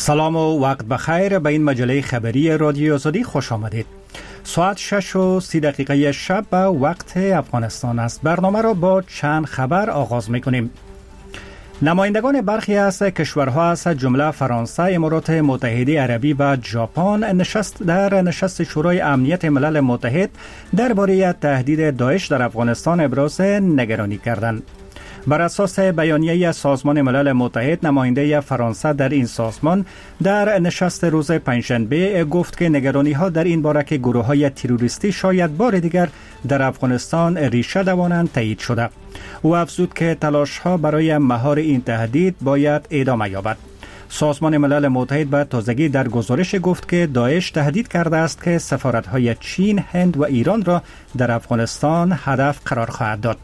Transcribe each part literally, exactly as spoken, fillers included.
سلام و وقت بخیر. به این مجله خبری رادیو آزادی خوش آمدید. ساعت شش و سی دقیقه شب به وقت افغانستان است. برنامه را با چند خبر آغاز می‌کنیم. نمایندگان برخی از کشورها از جمله فرانسه، امارات متحده عربی و ژاپن نشست در نشست شورای امنیت ملل متحد درباره تهدید داعش در افغانستان ابراز نگرانی کردند. بر اساس بیانیه سازمان ملل متحد، نماینده فرانسه در این سازمان در نشست روز پنجشنبه گفت که نگرانی‌ها در این باره که گروه‌های تروریستی شاید بار دیگر در افغانستان ریشه دوانند تایید شده. او افزود که تلاش‌ها برای مهار این تهدید باید ادامه یابد. سازمان ملل متحد به تازگی در گزارش گفت که داعش تهدید کرده است که سفارت‌های چین، هند و ایران را در افغانستان هدف قرار خواهد داد.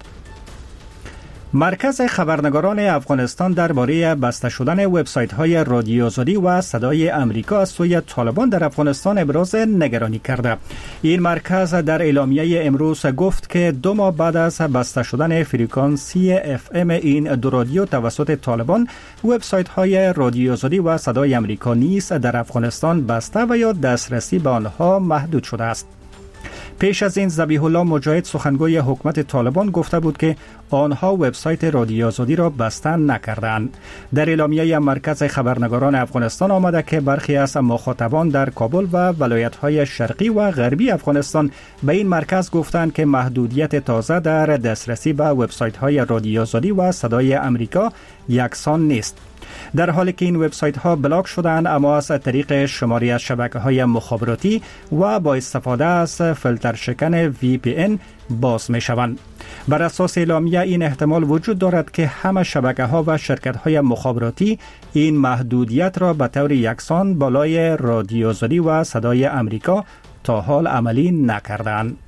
مرکز خبرنگاران افغانستان درباره بسته شدن وبسایت‌های رادیو آزادی و صدای امریکا از سوی طالبان در افغانستان ابراز نگرانی کرده. این مرکز در اعلامیه امروز گفت که دو ماه بعد از بسته شدن فرکانسی اف ام این دو رادیو توسط طالبان، وبسایت‌های رادیو آزادی و صدای امریکا نیز در افغانستان بسته و یا دسترسی به آنها محدود شده است. پیش از این ذبیح الله مجاهد، سخنگوی حکومت طالبان، گفته بود که آنها وبسایت رادیو آزادی را بسته نکردند. در اعلامیه مرکز خبرنگاران افغانستان آمده که برخی از مخاطبان در کابل و ولایت‌های شرقی و غربی افغانستان به این مرکز گفتند که محدودیت تازه در دسترسی به وبسایت‌های رادیو آزادی و صدای امریکا یکسان نیست. در حالی که این وبسایت ها بلاک شدند، اما از طریق شماری از شبکه‌های مخابراتی و با استفاده از فیلتر شکن وی پی ان باز می شوند. بر اساس اعلامیه این احتمال وجود دارد که همه شبکه‌ها و شرکت‌های مخابراتی این محدودیت را به طور یکسان بالای رادیو آزادی و صدای امریکا تا حال عملی نکردند.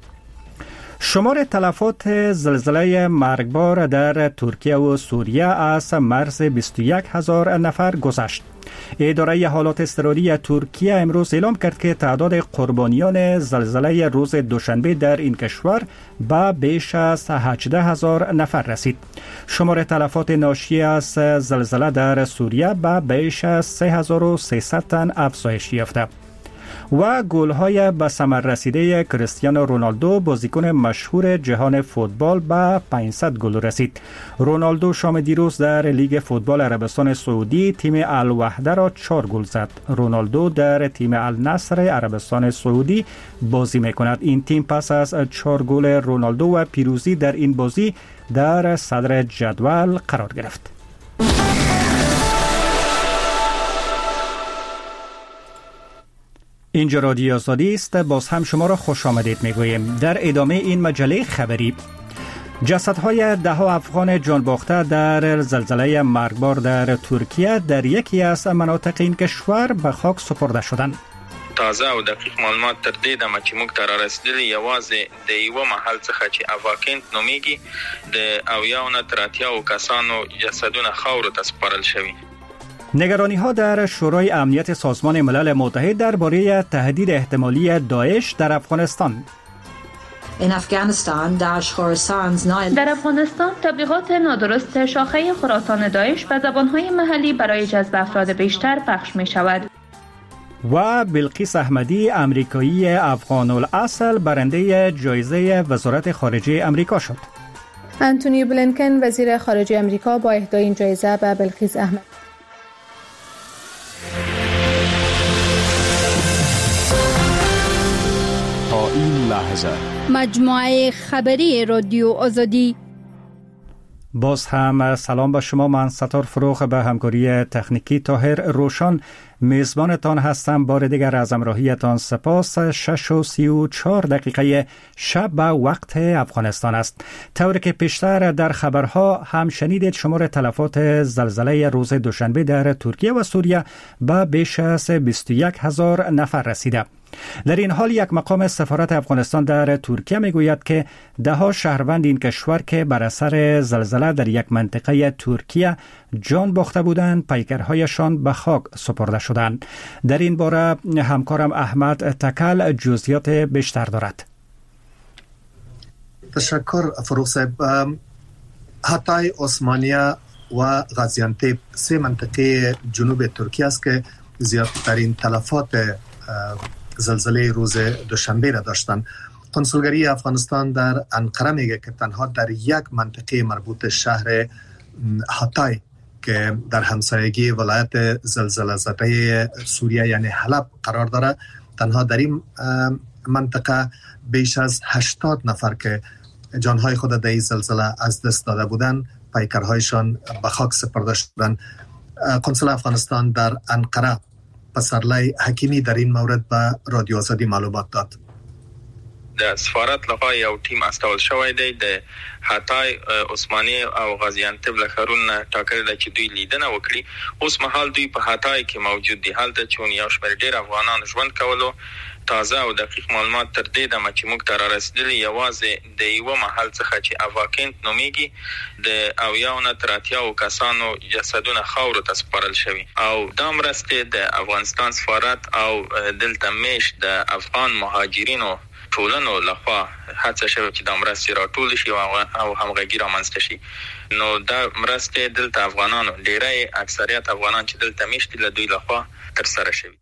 شمار تلفات زلزله مرگبار در ترکیه و سوریه از مرز بیست و یک هزار نفر گذشت. اداره حالات اضطراری ترکیه امروز اعلام کرد که تعداد قربانیان زلزله روز دوشنبه در این کشور به بیش از هجده هزار نفر رسید. شمار تلفات ناشی از زلزله در سوریه به بیش از سه هزار و سیصد تن افزایش یافته. و گل‌های به ثمر رسیده کریستیانو رونالدو، بازیکن مشهور جهان فوتبال، به پانصد گل رسید. رونالدو شام دیروز در لیگ فوتبال عربستان سعودی تیم الوحده را چهار گل زد. رونالدو در تیم النصر عربستان سعودی بازی می‌کند. این تیم پس از چهار گل رونالدو و پیروزی در این بازی در صدر جدول قرار گرفت. اینجا رادیو آزادی است. باز هم شما را خوش آمدید میگوییم. در ادامه این مجله خبری، جسدهای ده ها افغان جان باخته در زلزله مرگبار در ترکیه در یکی از مناطق این کشور به خاک سپرده شدند. تازه او دقیق معلومات تر دې دمه چې موږ ته رارسېدلي یوازې د یوه محل څخه چې اواکینت نومیږي د اویاو نه تر اتیاو کسانو جسدونه خاورو ته سپارل شوي. نگرانی ها در شورای امنیت سازمان ملل متحد درباره تهدید احتمالی داعش در افغانستان. در افغانستان تبلیغات نادرست شاخه خراسان داعش به زبانهای محلی برای جذب افراد بیشتر پخش می شود. و بلقیس احمدی، امریکایی افغان الاصل، برنده جایزه وزارت خارجه امریکا شد. انتونی بلینکن، وزیر خارجه امریکا، با اهدای این جایزه به بلقیس احمدی تا این لحظه مجموعه خبری رادیو آزادی. باز هم سلام به شما. من ستار فروغ به همکاری تکنیکی طاهر روشن میزبانتان هستم. بار دیگر از همراهیتان سپاس. شش و سی و چهار دقیقه شب به وقت افغانستان است. طوری که پیشتر در خبرها هم شنیدید، شمار تلفات زلزله روز دوشنبه در ترکیه و سوریه به بیش از بیست و یک هزار نفر رسیده. در این حال یک مقام سفارت افغانستان در ترکیه میگوید که ده ها شهروند این کشور که بر اثر زلزله در یک منطقه ترکیه جان باخته بودند، پیکرهایشان به خاک سپرده شدند. در این باره همکارم احمد تکل جزئیات بیشتر دارد. تشکر فروغ صاحب. هاتای، عثمانیه و غازیانتپ سه منطقه جنوب ترکیه است که زیادترین تلفات زلزله روز دوشنبه را داشتند. کنسولگری افغانستان در انقره میگه که تنها در یک منطقه مربوط شهر هاتای که در همسایگی ولایت زلزله زده سوریه یعنی حلب قرار داره، تنها در این منطقه بیش از هشتاد نفر که جانهای خود در این زلزله از دست داده بودند پیکرهایشان به خاک سپرده شدند. قنصل افغانستان در انقره پسرلی حکیمی در این مورد به رادیو آزادی معلومات داد. د سفارت لخوا یو ټیم استول شوی دی د هاتای عثماني او غازیانتب لخرون ټاکل د چې دوی لیدنه وکړي. اوس مهال دوی په هاتای کې موجود دي. هلته چون یو شمېر ډېر افغانان ژوند کولو. تازه او دقیق معلومات تر دې دمه چې موږ ته رارسېدلي یوازې د یوه محل څخه چې اواکینت نومیږي د اویاو نه تر اتیاو کسانو جسدونه خاورو ته سپارل شوي او دا مرستې د افغانستان سفارت او دلته میش د افغان مهاجرینو ټولنو لخوا هڅه شوه چې د مرستې راټول شي او همغږي رامنځته شي. نو دا مرستې دلته افغانانو ډېری اکثریت افغانان چې دلته میشتي له دوی لخوا ترسره شوي.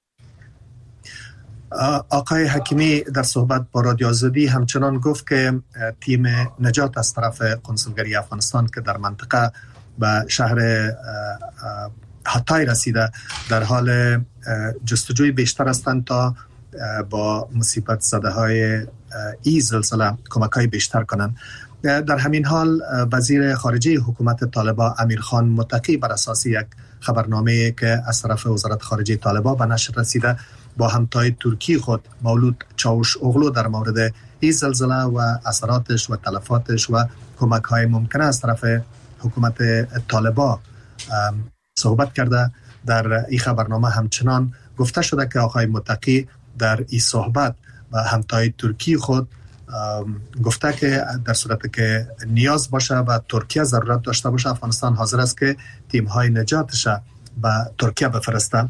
آقای حکیمی در صحبت با رادیو آزادی همچنان گفت که تیم نجات از طرف کنسولگری افغانستان که در منطقه به شهر هاتای رسیده در حال جستجوی بیشتر هستند تا با مصیبت زده های ای زلزله کمک های بیشتر کنند. در همین حال وزیر خارجه حکومت طالبان امیرخان متقی بر اساس یک خبرنامه که از طرف وزارت خارجه طالبان به نشر رسیده با همتای ترکی خود مولود چاوش اغلو در مورد این زلزله و اثراتش و تلفاتش و کمک های ممکنه از طرف حکومت طالبان صحبت کرده. در این خبرنامه همچنان گفته شده که آقای متقی در این صحبت و همتای ترکی خود گفته که در صورت که نیاز باشه و ترکیه ضرورت داشته باشه افغانستان حاضر است که تیم های نجاتش به ترکیه بفرسته.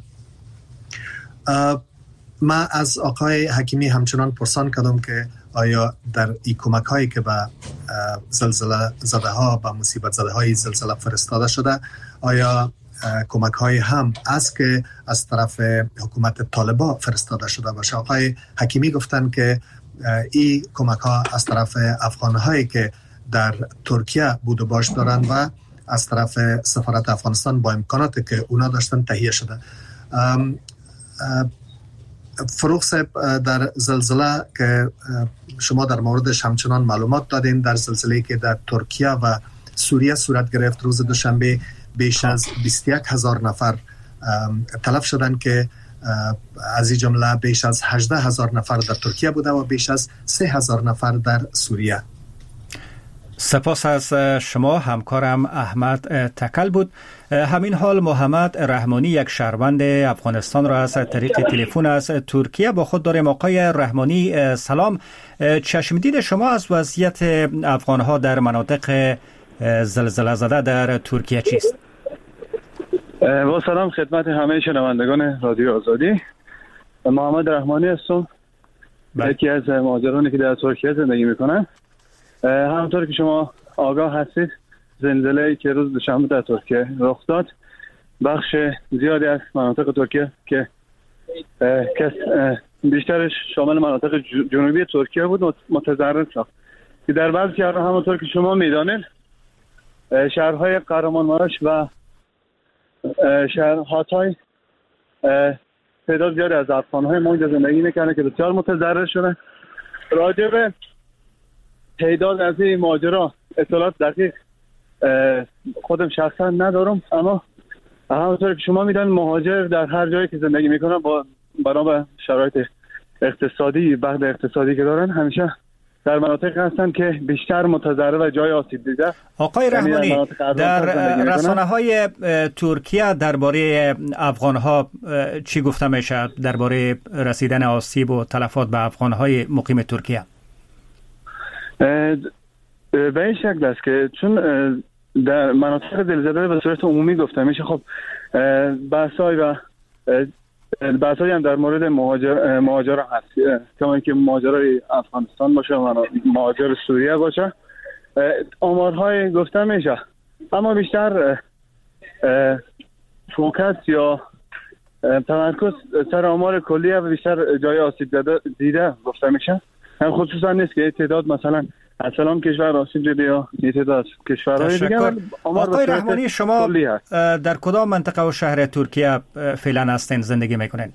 ما از آقای حکیمی همچنان پرسان کردم که آیا در این کمک هایی که به زلزله زده ها به مصیبت زده های زلزله فرستاده شده آیا کمک های هم است که از طرف حکومت طالبان فرستاده شده باشه. آقای حکیمی گفتن که این کمک ها از طرف افغان هایی که در ترکیه بود و باش دارند و از طرف سفارت افغانستان با امکاناتی که اونا داشتن تهیه شده. ام ام فروغ صاحب، در زلزله که شما در موردش همچنان معلومات دادین، در زلزله که در ترکیه و سوریه صورت گرفت روز دوشنبه بیش از بیست و یک هزار نفر تلف شدن که از این جمله بیش از هجده هزار نفر در ترکیه بوده و بیش از سه هزار نفر در سوریه. سپاس از شما. همکارم احمد تکل بود. همین حال محمد رحمانی یک شهروند افغانستان را از طریق تلفن از ترکیه با خود داریم. آقای رحمانی سلام، چشم دید شما از وضعیت افغانها در مناطق زلزله زده در ترکیه چیست؟ با سلام خدمت همه شنوندگان رادیو آزادی. محمد رحمانی هستم، یکی از مهاجرانی که در ترکیه زندگی میکنن. همونطور که شما آگاه هستید زلزله‌ای که روز دوشنبه در ترکیه رخ داد بخش زیادی از مناطق ترکیه که بیشترش شامل مناطق جنوبی ترکیه بود متضرر شد که در بعضی شهرها همونطور که شما میدانید شهرهای قهرمانمراش و شهر هاتای تعداد زیادی از افغان‌های ما اینجا زندگی میکنن که بسیار متضرر شدن. راجع به تعداد از این ماجرا اطلاعات دقیق خودم شخصا ندارم، اما همونطور که شما میدونید مهاجر در هر جایی که زندگی میکنن با بنا شرایط اقتصادی بعد اقتصادی که دارن همیشه در مناطق هستن که بیشتر متضرر و جای آسیب دیده. آقای رحمانی، در رسانه های ترکیه درباره افغان ها چی گفته میشه درباره رسیدن آسیب و تلفات به افغان های مقیم ترکیه؟ به این شکل است که چون در مناطق زلزله به صورت عمومی گفته میشه، خب بحث‌های و بحث‌هایی هم در مورد مهاجر مهاجران هست، کما اینکه مهاجرای افغانستان باشه و مهاجر سوریه باشه، آمارهای گفته میشه، اما بیشتر فوکس یا تمرکز سر آمار کلیه و بیشتر جای آسیب دیده گفته میشه. هم خصوصا نیست که تعداد مثلا از فلان کشور آسیب دیده یا تعداد کشورهای دیگه. آقای رحمانی، شما در کدام منطقه و شهر ترکیه فعلا هستین زندگی میکنین؟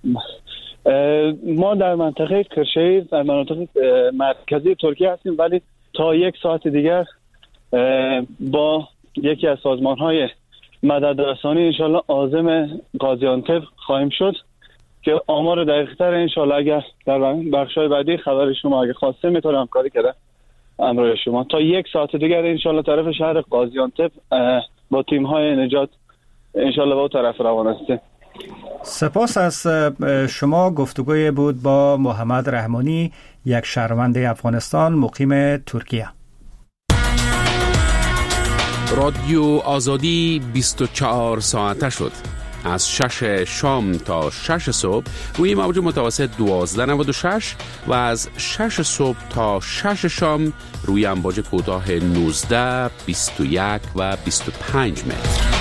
ما در منطقه کرشیر در مناطق مرکزی ترکیه هستیم، ولی تا یک ساعت دیگر با یکی از سازمان‌های مددرسانی انشالله عازم غازیانتب خواهیم شد که آمار دقیق‌تر انشالله اگر در بخش‌های بعدی خبر شما اگر خواسته میتونم همکاری کنم امروز شما. تا یک ساعت دیگر انشالله طرف شهر غازیانتب با تیم‌های نجات انشالله با طرف روان هستیم. سپاس از شما. گفتگوی بود با محمد رحمانی، یک شهروند افغانستان مقیم ترکیه. رادیو آزادی بیست و چهار ساعته شد. از شش شام تا شش صبح روی موج متوسط دوازده نود و شش و از شش صبح تا شش شام روی امواج کوتاه نوزده، بیست و یک و بیست و پنج متر.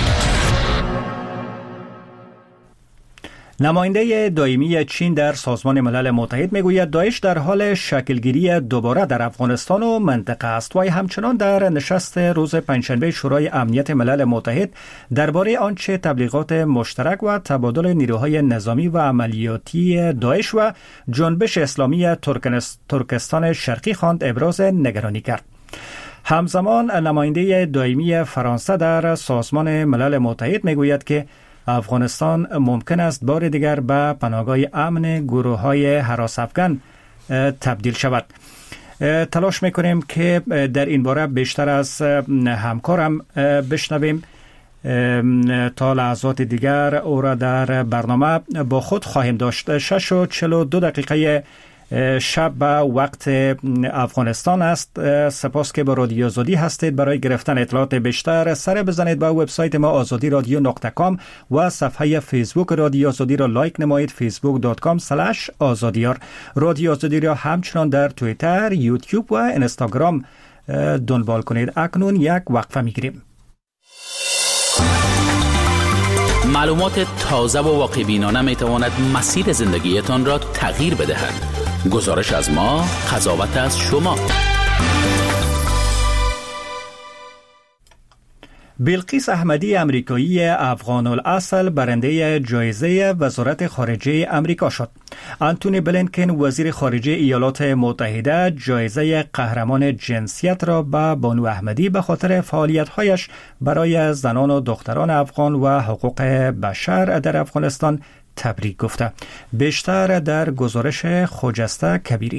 نماینده دائمی چین در سازمان ملل متحد میگوید داعش در حال شکلگیری دوباره در افغانستان و منطقه است و همچنان در نشست روز پنجشنبه شورای امنیت ملل متحد درباره آنچه تبلیغات مشترک و تبادل نیروهای نظامی و عملیاتی داعش و جنبش اسلامی ترکستان شرقی خواند ابراز نگرانی کرد. همزمان نماینده دائمی فرانسه در سازمان ملل متحد میگوید که افغانستان ممکن است بار دیگر به پناهگاه امن گروه‌های هراس افغان تبدیل شود. تلاش میکنیم که در این باره بیشتر از همکارم بشنویم. تا لحظات دیگر او را در برنامه با خود خواهیم داشت. شش و چهل و دو دقیقه شب به وقت افغانستان است. سپاس که با رادیو آزادی هستید. برای گرفتن اطلاعات بیشتر سر بزنید به وبسایت ما آزادی رادیو نقطه کام و صفحه فیسبوک رادیو آزادی را لایک نمایید، فیسبوک دات کام اسلش آزادیار. رادیو آزادی را همچنان در توییتر، یوتیوب و اینستاگرام دنبال کنید. اکنون یک وقفه میگیریم. معلومات تازه و واقع بینانه می تواند مسیر زندگیتان را تغییر بدهد. گزارش از ما، قضاوت از شما. بلقیس احمدی امریکایی افغان الاصل برنده جایزه وزارت خارجه امریکا شد. آنتونی بلینکن وزیر خارجه ایالات متحده جایزه قهرمان جنسیت را به بانو احمدی به خاطر فعالیت‌هایش برای زنان و دختران افغان و حقوق بشر در افغانستان تبریک گفته. بیشتر در گزارش خجسته کبیری.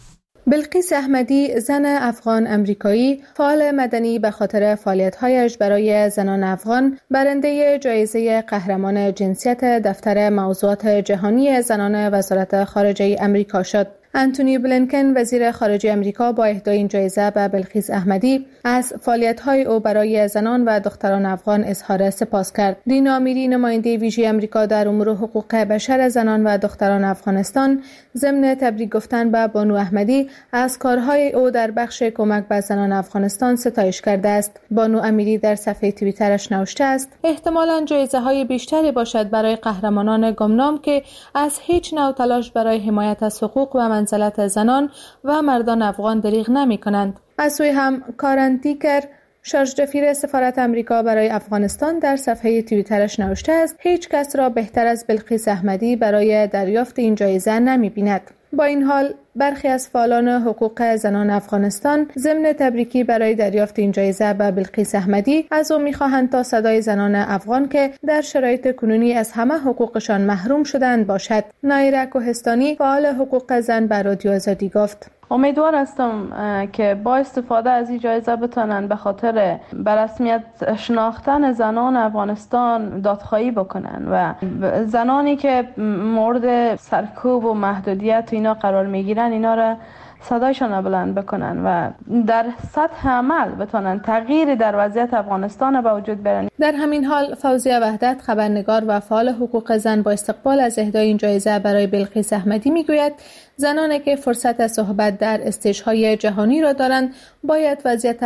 بلقیس احمدی، زن افغان امریکایی فعال مدنی، به خاطر فعالیت‌هایش برای زنان افغان برنده جایزه قهرمان جنسیت دفتر موضوعات جهانی زنان وزارت خارجه امریکا شد. آنتونی بلینکن وزیر خارجه امریکا با اهدای این جایزه به بلقیس احمدی از فعالیت‌های او برای زنان و دختران افغان اظهار سپاس کرد. رینا میری، نماینده ویژه امریکا در امور حقوق بشر زنان و دختران افغانستان، ضمن تبریک گفتن به بانو احمدی از کارهای او در بخش کمک به زنان افغانستان ستایش کرده است. بانو امیری در صفحه توییترش نوشته است: احتمالاً جایزه‌های بیشتری باشد برای قهرمانان گمنام که از هیچ نوع تلاش برای حمایت از حقوق و منزلت زنان و مردان افغان دریغ نمی کنند. از سوی هم کارن تیکر، شارژ دفیر سفارت امریکا برای افغانستان، در صفحه توییترش نوشته است: هیچ کس را بهتر از بلقیس احمدی برای دریافت این جایزه نمی بیند. با این حال برخی از فعالان حقوق زنان افغانستان ضمن تبریکی برای دریافت این جایزه به بلقیس احمدی از او می‌خواهند تا صدای زنان افغان که در شرایط کنونی از همه حقوقشان محروم شدند باشد. نایره کوهستانی، فعال حقوق زن، به رادیو آزادی گفت: امیدوار هستم که با استفاده از این جایزه بتونن به خاطر به رسمیت شناختن زنان افغانستان دادخواهی بکنن و زنانی که مورد سرکوب و محدودیت اینا قرار میگیرن اینا را صدایشان بلند بکنن و در سطح عمل بتونن تغییری در وضعیت افغانستان به وجود بیارن. در همین حال فوزیه وحدت، خبرنگار و فعال حقوق زن، با استقبال از اهدای این جایزه برای بلقیس احمدی میگوید زنانی که فرصت صحبت در استیج‌های جهانی را دارند باید وضعیت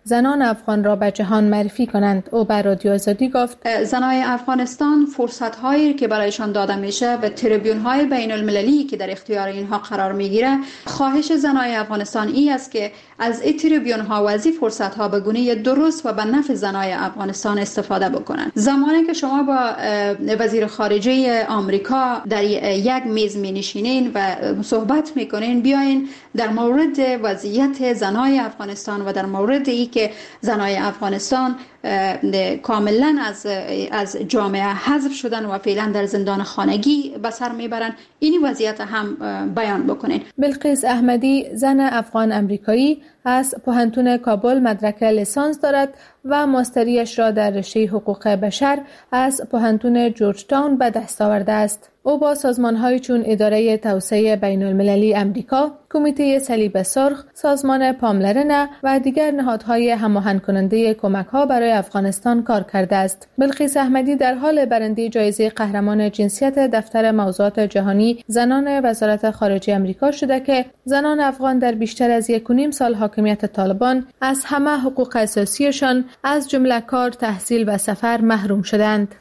زنان افغان را به جهان معرفی کنند. او بر رادیو آزادی گفت زنای افغانستان فرصت‌هایی که برایشان داده میشه و تریبیون‌های بین المللی که در اختیار اینها قرار میگیره، خواهش زنای افغانستان این است که از این تریبیون‌ها و از این فرصت‌ها به گونه درست و به نفع زنای افغانستان استفاده بکنند. زمانی که شما با وزیر خارجه آمریکا در یک میز می‌نشینین و صحبت می‌کنین، بیاین در مورد وضعیت زنای افغانستان و در مورد ای که زنای افغانستان کاملا از از جامعه حذف شدن و فعلا در زندان خانگی به سر میبرن، این وضعیت هم بیان بکنین. بلقیس احمدی، زن افغان امریکایی، از پوهنتون کابل مدرک لیسانس دارد و ماستریش را در رشته حقوق بشر از پوهنتون جورج تاون به دست آورده است. او با سازمان‌های چون اداره توسعه بین‌المللی امریکا، کمیته صلیب سرخ، سازمان پاملرنه و دیگر نهادهای هماهنگ کننده کمک‌ها برای افغانستان کار کرده است. بلقیس احمدی در حال برنده جایزه قهرمان جنسیت دفتر موضوعات جهانی زنان وزارت خارجه امریکا شده که زنان افغان در بیشتر از یک و نیم سال حاکمیت طالبان از همه حقوق اساسیشان از جمله کار، تحصیل و سفر محروم شدند.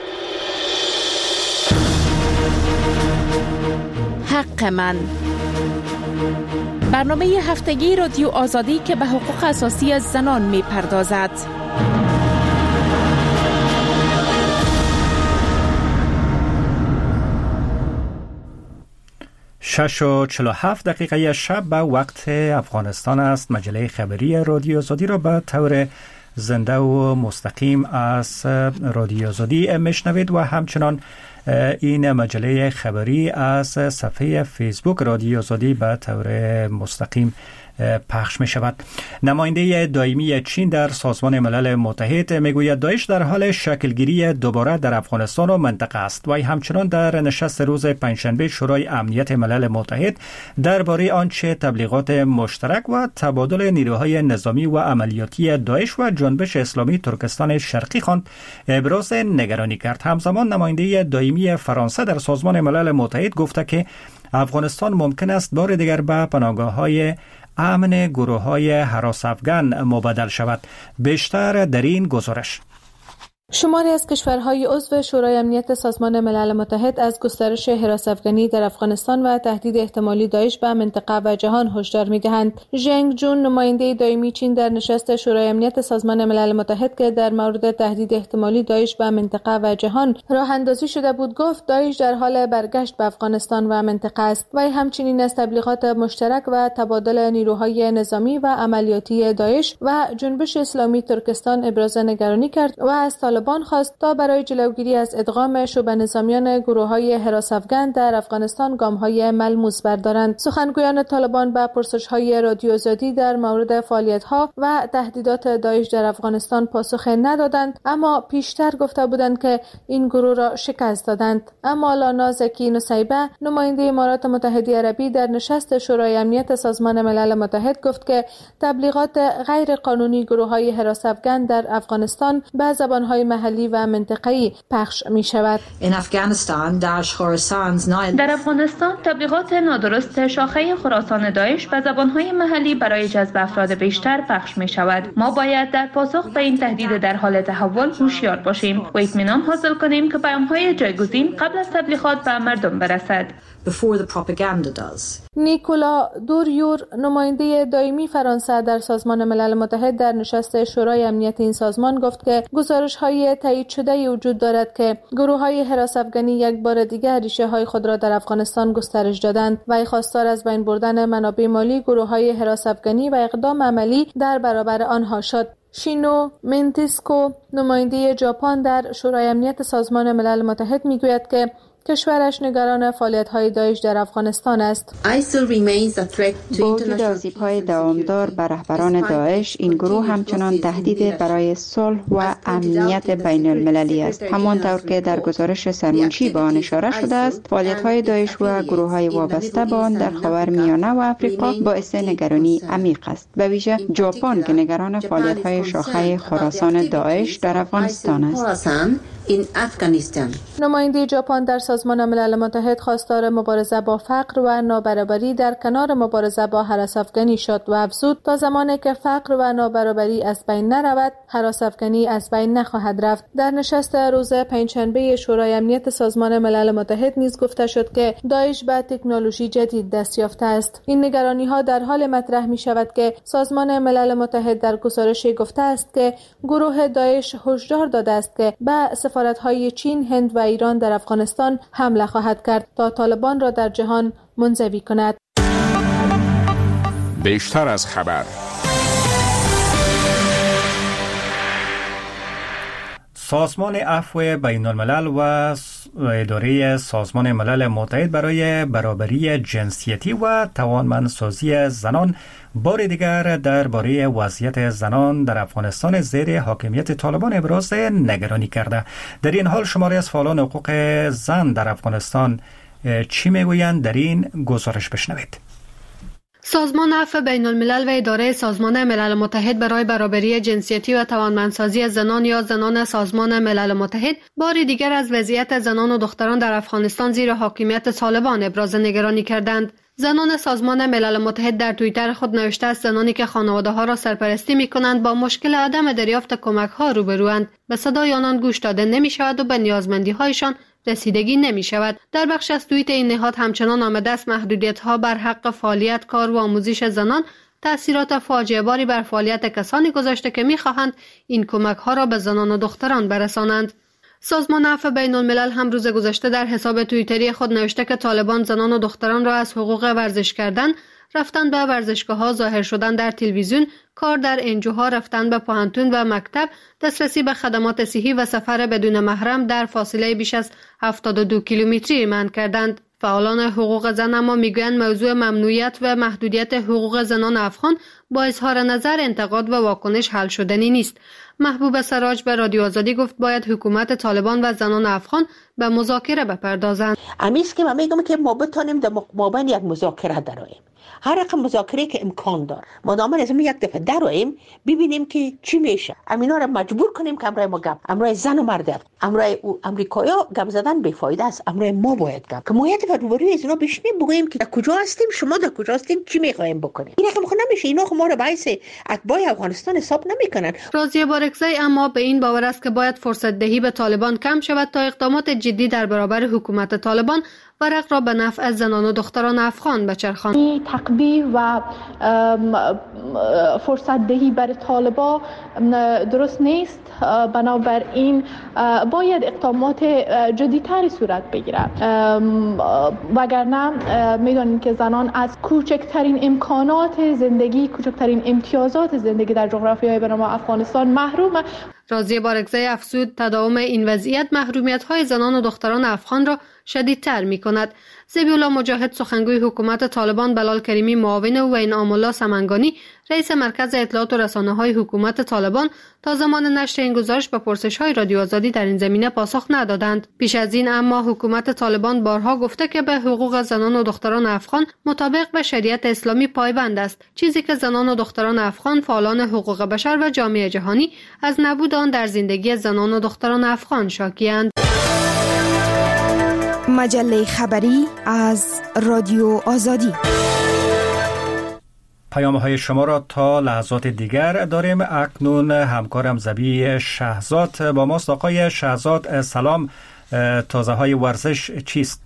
حق من، برنامه هفتگی رادیو آزادی که به حقوق اساسی زنان می پردازد. شش و چهل و هفت دقیقه شب به وقت افغانستان است. مجله خبری رادیو آزادی را به طور زنده و مستقیم از رادیو آزادی میشنوید و همچنان این مجله خبری از صفحه فیسبوک رادیو آزادی به طور مستقیم پخش می شود. نماینده دائمی چین در سازمان ملل متحد می گوید داعش در حال شکلگیری دوباره در افغانستان و منطقه است و همچنان در نشست روز پنجشنبه شورای امنیت ملل متحد درباره آنچه تبلیغات مشترک و تبادل نیروهای نظامی و عملیاتی داعش و جنبش اسلامی ترکستان شرقی خواند ابراز نگرانی کرد. همزمان نماینده دائمی فرانسه در سازمان ملل متحد گفته که افغانستان ممکن است بار دیگر به پناهگاه‌های امن گروه‌های هراس افغان مبادل شود. بیشتر در این گزارش. شماری از کشورهای عضو شورای امنیت سازمان ملل متحد از گسترش حراس افغانی در افغانستان و تهدید احتمالی داعش به منطقه و جهان هشدار می‌دهند. ژنگ جون، نماینده دائمی چین در نشست شورای امنیت سازمان ملل متحد که در مورد تهدید احتمالی داعش به منطقه و جهان راه اندازی شده بود، گفت داعش در حال برگشت به افغانستان و منطقه است و همچنین از تبلیغات مشترک و تبادل نیروهای نظامی و عملیاتی داعش و جنبش اسلامی ترکستان ابراز نگرانی کرد و از طالبان خواست تا برای جلوگیری از ادغام شبه نظامیان گروه‌های حراس افغان در افغانستان گام‌های ملموس بردارند. سخنگویان طالبان به پرسش‌های رادیو آزادی در مورد فعالیت‌ها و تهدیدات داعش در افغانستان پاسخ ندادند، اما پیشتر گفته بودند که این گروه را شکست دادند. اما لانا زکی نصیبه، نماینده امارات متحده عربی در نشست شورای امنیت سازمان ملل متحد گفت که تبلیغات غیر قانونی گروه‌های حراس افغان در افغانستان به زبان‌های محلی و منطقه‌ای پخش می شود. در افغانستان تبلیغات نادرست شاخه خراسان داعش به زبان‌های محلی برای جذب افراد بیشتر پخش می شود. ما باید در پاسخ به این تهدید در حال تحول هوشیار باشیم و اطمینان حاصل کنیم که پیام‌های جایگزین قبل از تبلیغات به مردم برسد. Before the propaganda does. نیکولا دوریور، نماینده دائمی فرانسه در سازمان ملل متحد در نشست شورای امنیت این سازمان گفت که گزارش‌های تایید شده وجود دارد که گروه‌های حراس افغانی یک بار دیگر ریشه‌های خود را در افغانستان گسترش دادند و خواستار از بین بردن منابع مالی گروه‌های حراس افغانی و اقدام عملی در برابر آنها شد. شینو منتسکو، نماینده ژاپن در شورای امنیت سازمان ملل متحد میگوید که کشورش نگران فعالیت‌های داعش در افغانستان است. با وجود آسیب‌های دوامدار بر رهبران داعش، این گروه همچنان تهدید برای صلح و امنیت بین المللی است. همانطور که در گزارش سرمنشی به آن اشاره شده است، فعالیت‌های داعش و گروه‌های وابسته به آن در خاورمیانه و افریقا باعث نگرانی عمیق است. به ویژه ژاپن که نگران فعالیت‌های شاخه خراسان داعش در افغانستان است. in Afghanistan. نماینده ژاپن در سازمان ملل متحد خواستار مبارزه با فقر و نابرابری در کنار مبارزه با هراس افغانی شد و افزود تا زمانی که فقر و نابرابری از بین نرود، هراس افغانی از بین نخواهد رفت. در نشست روز پنجشنبه شورای امنیت سازمان ملل متحد نیز گفته شد که داعش به تکنولوژی جدید دست یافته است. این نگرانی‌ها در حال مطرح می‌شود که سازمان ملل متحد در گزارشی گفته است که گروه داعش هشدار داده است که به سفارت‌های چین، هند و ایران در افغانستان حمله خواهد کرد تا طالبان را در جهان منزوی کند. بیشتر از خبر. سازمان عفو بین الملل و اداره سازمان ملل متحد برای برابری جنسیتی و توانمندسازی زنان بار دیگر درباره وضعیت زنان در افغانستان زیر حاکمیت طالبان ابراز نگرانی کرده. در این حال شماری از فعالان حقوق زن در افغانستان چی میگویند؟ در این گزارش بشنوید. سازمان عفو بین الملل و اداره سازمان ملل متحد برای برابری جنسیتی و توانمندسازی زنان یا زنان سازمان ملل متحد بار دیگر از وضعیت زنان و دختران در افغانستان زیر حاکمیت طالبان ابراز نگرانی کردند. زنان سازمان ملل متحد در توییتر خود نوشته است زنانی که خانواده ها را سرپرستی می کنند با مشکل عدم دریافت کمک ها روبروند. به صدای آنان گوش داده نمی شود و به نیازمندی هایشان رسیدگی نمی شود. در بخش از توییت این نهاد همچنان آمده است محدودیت ها بر حق فعالیت، کار و آموزش زنان تأثیرات فاجعه باری بر فعالیت کسانی گذاشته که می خواهند این کمک ها را به زنان و دختران برسانند. سازمان عفو بین الملل هم روز گذشته در حساب توییتری خود نوشته که طالبان زنان و دختران را از حقوق ورزش کردن، رفتن به ورزشگاه‌ها، ظاهر شدن در تلویزیون، کار در انجوها، رفتن به پوهنتون و مکتب، دسترسی به خدمات صحی و سفر بدون محرم در فاصله بیش از هفتاد و دو کیلومتری منع کردند. فعالان حقوق زن اما میگویند موضوع ممنوعیت و محدودیت حقوق زنان افغان با اظهار نظر، انتقاد و واکنش حل شدنی نیست. محبوب سراج به رادیو آزادی گفت باید حکومت طالبان و زنان افغان به مذاکره بپردازند. امیست که من میگم که ما بتونیم در مابین یک مذاکره درآییم. هر رقم مذاکره که امکان داره مادام از یک دفعه درآییم ببینیم که چی میشه. امینا رو مجبور کنیم که امروز ما گپ امروز زن و مرد امروز امریکایا گپ زدن بیفایده است. امروز ما باید گپ که ما یک دفعه روبروی از اینا بشینیم بگوییم که کجا هستیم، شما در کجا هستیم، چی میخوایم بکنیم. این رقم خود نمیشه. اینا ما رو باعث اتباع افغانستان حساب نمیکنن. راضیه بارکزی اما به این باور است که باید فرصت دهی به طالبان کم شود تا اقدامات جدی در برابر حکومت طالبان ورق را به نفع زنان و دختران افغان بچرخاند. تقبیح و فرصت دهی برای طالبان درست نیست. بنابراین باید اقدامات جدی‌تری صورت بگیرد، وگرنه میدانیم که زنان از کوچکترین امکانات زندگی، کوچکترین امتیازات زندگی در جغرافیای بنام افغانستان محروم. راضیه بارکزی افزود تداوم این وضعیت محرومیت‌های زنان و دختران افغان را شدیدتر می‌کند. ذبیح‌الله مجاهد سخنگوی حکومت طالبان، بلال کریمی معاون او و انعام الله سمنگانی رئیس مرکز اطلاعات و رسانه‌های حکومت طالبان تا زمان نشر این گزارش به پرسش‌های رادیو آزادی در این زمینه پاسخ ندادند. پیش از این اما حکومت طالبان بارها گفته که به حقوق زنان و دختران افغان مطابق به شریعت اسلامی پایبند است، چیزی که زنان و دختران افغان، فعالان حقوق بشر و جامعه جهانی از نبود آن در زندگی زنان و دختران افغان شاکی‌اند. مجله خبری از رادیو آزادی. پیام‌های شما را تا لحظات دیگر داریم. اکنون همکارم زبی شهزاد با ماست. آقای شهزاد سلام، تازه های ورزش چیست؟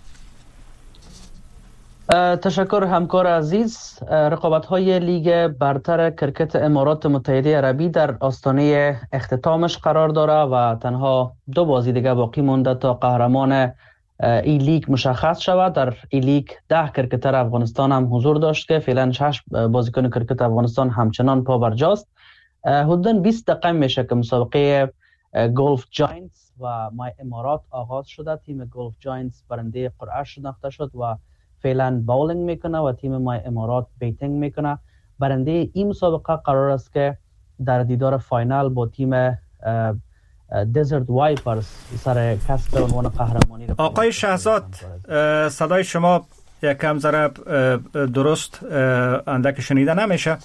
تشکر همکار عزیز. رقابت‌های لیگ برتر کرکت امارات متحده عربی در آستانه اختتامش قرار داره و تنها دو بازی دیگه باقی مونده تا قهرمان این لیگ مشخص شود. در این لیگ ده کرکتر افغانستان هم حضور داشت که فعلا شش بازیکن کرکت افغانستان همچنان پا برجاست. حدوداً بیست دقیقه میشه که مسابقه گولف جاینتس و مای امارات آغاز شده. تیم گولف جاینتس برنده قرعه شناخته شد و فعلا باولینگ میکنه و تیم مای امارات بیتینگ میکنه. برنده این مسابقه قرار است که در دیدار فاینال با تیم دزرت وایپرز سر کسب عنوان قهرمانی. آقای شهزاد صدای شما یکم ذره درست اندک شنیده نمیشه.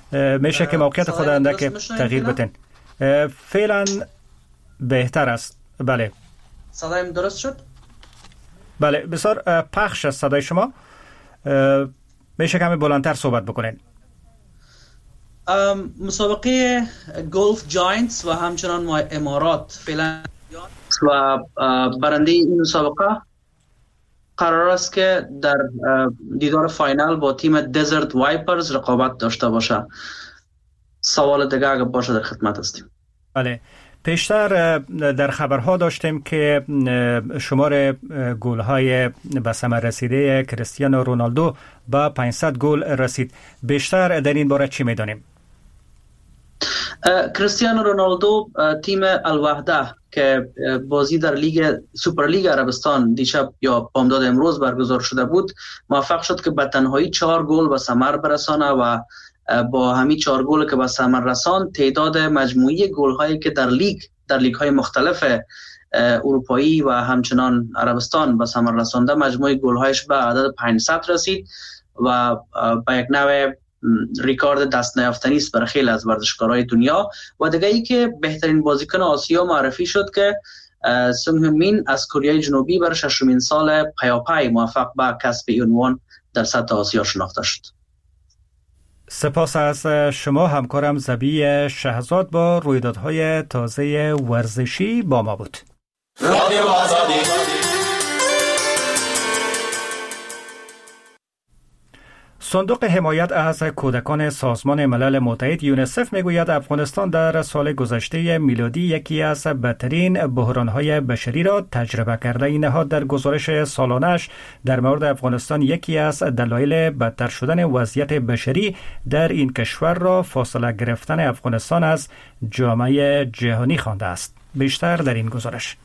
میشه که موقعیت خود اندک تغییر بدین؟ فعلا بهتر است. بله. صدایم درست شد؟ بله بسیار پخش است صدای شما. میشه کمی بلندتر صحبت بکنین؟ مسابقه گولف جاینتس و همچنان امارات فعلا و برنده این مسابقه قرار است که در دیدار فاینال با تیم دزرت وایپرز رقابت داشته باشه. سوال دیگه اگه باشه در خدمت هستیم. بله. پیشتر در خبرها داشتیم که شمار گل‌های به ثمر رسیده کریستیانو رونالدو با پانصد گل رسید. بیشتر در این باره چی می‌دانیم؟ کریستیانو رونالدو تیم الوحده که بازی در لیگ سوپر لیگ عربستان دیشب یا بامداد امروز برگزار شده بود موفق شد که به تنهایی چهار گل به ثمر برسانه و با همین چهار گل که به ثمر رساند تعداد مجموعی گل‌هایی که در لیگ در لیگ‌های مختلف اروپایی و همچنان عربستان به ثمر رسانده مجموعی گل‌هایش به عدد پانصد رسید و به یک نوع ریکارد دست نیافتنی است برای خیلی از ورزشکارهای دنیا. و دیگه ای که بهترین بازیکن آسیا معرفی شد که سونگ هون مین از کره جنوبی بر ششمین سال پیاپی موفق به کسب عنوان در سطح آسیا شناخته شد. سپاس از شما همکارم زبی شهزاد با رویدادهای تازه ورزشی با ما بود. رادیو آزادی. صندوق حمایت از کودکان سازمان ملل متحد یونیسف میگوید افغانستان در سال گذشته میلادی یکی از بدترین بحران‌های بشری را تجربه کرده. این نهاد در گزارش سالانه‌اش در مورد افغانستان یکی از دلایل بدتر شدن وضعیت بشری در این کشور را فاصله گرفتن افغانستان از جامعه جهانی خوانده است. بیشتر در این گزارش.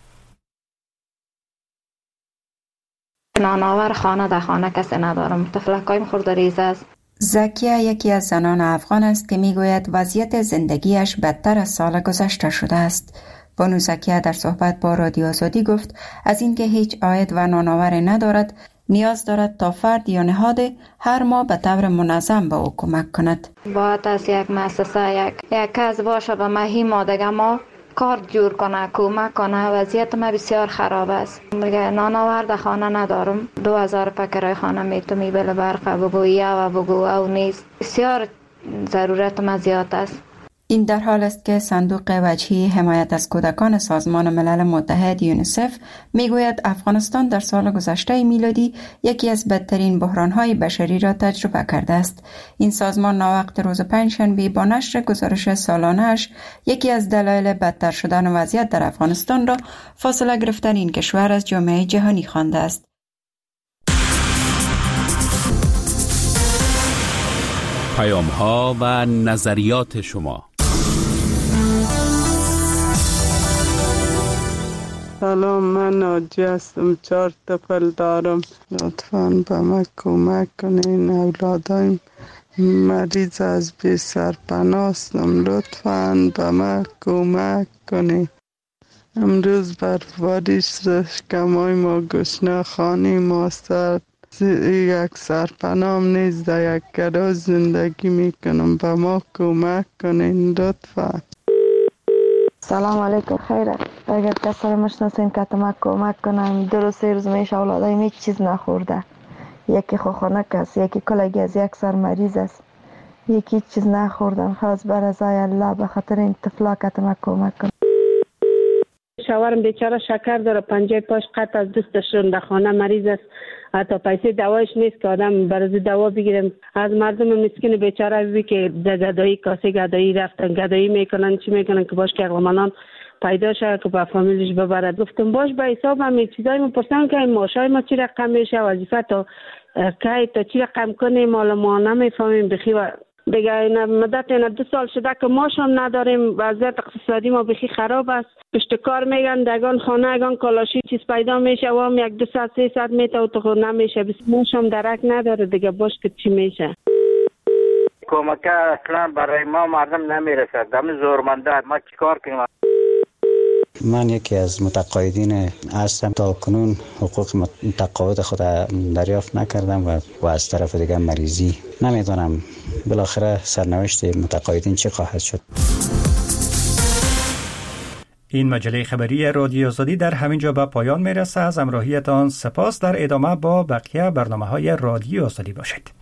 نانآور خانه در خانه کسی ندارم. تفلکایم خوردریزه است. زکیه یکی از زنان افغان است که میگوید وضعیت زندگیش بدتر از سال گذشته شده است. بانو زکیه در صحبت با رادیو آزادی گفت از اینکه هیچ عاید و نانآوری ندارد نیاز دارد تا فرد یا نهاد هر ماه به طور منظم به او کمک کند. باید از یک مؤسسه یک یک کس باشه به ماهی ما دیگه ما کارت جور کنه کمک کنه. وضعیت ما بسیار خراب است. میگه نانآور در خانه ندارم. دو هزار پکرای خانه میتونی بل برق بگویی و بگو او نیست. بسیار ضرورت ما زیاد است. این در حال است که صندوق وجهی حمایت از کودکان سازمان ملل متحد یونیسف میگوید افغانستان در سال گذشته میلادی یکی از بدترین بحران‌های بشری را تجربه کرده است. این سازمان ناوقت روز پنجشنبه با نشر گزارش سالانه‌اش یکی از دلایل بدتر شدن وضعیت در افغانستان را فاصله گرفتن این کشور از جامعه جهانی خوانده است. پیام‌ها و نظریات شما. سلام، من ناجی هستم. چهار طفل دارم. لطفاً به من کمک کنین. اولادایم مریض از بی سرپناه هستم. لطفاً به من کمک کنین. امروز برفباری شکمای ما گشنه، خانه ما سرد، یک سرپناه نیست. در یک گراج زندگی میکنم. به ما کمک کنین لطفاً. سلام علیکم. خیره اگر کسی رو مشناسین که تمک کمک کنم. دو روز سه روز میشه اولادایم هیچ چیز نخورده. یکی خوخانک است، یکی کلگی از یک سر مریض است، یکی هیچ چیز نخوردن. خواست بر رضای الله به خاطر این طفلا که تمک کمک کنم. شوهرم بیچاره شکر داره، پنجه پاش قطع از دستشون در خانه مریض است. حتی پیسه دوایش نیست که آدم برای دوا بگیرم. از مردم مسکین بیچاره بی که گدایی کاسه گدایی رفتن گدایی میکنن چی میکنن که باش که اقلامانان پیدا شد که با فامیلش ببرد. گفتم باش به حساب همین چیزایی میپرسن که این ماشای ما چی رقم میشه، وظیفه تا کی تا چی رقم کنیم، مال ما نمیفهمیم بخی. و دیگه این مدت این دو سال شده که ماش هم نداریم. وضعیت اقتصادی ما بخی خراب است. پشت کار میگن دگان خانه اگان کالاشی چیز پیدا میشه و هم یک دو ساعت سه ساعت میتا و تو نمیشه. بس ماش هم درک نداره دیگه. باش که چی میشه. کمک اصلا برای ما مردم نمیرسد. دم زورمنده ما چیکار کنیم؟ من یکی از متقاعدین هستم. تا کنون حقوق متقاعد خود دریافت نکردم و, و از طرف دیگه مریضی. نمیدونم بالاخره سرنوشت متقاعدین چی خواهد شد. این مجله خبری رادیو آزادی در همین جا به پایان میرسه. از همراهیتان سپاس. در ادامه با بقیه برنامه‌های رادیو آزادی باشید.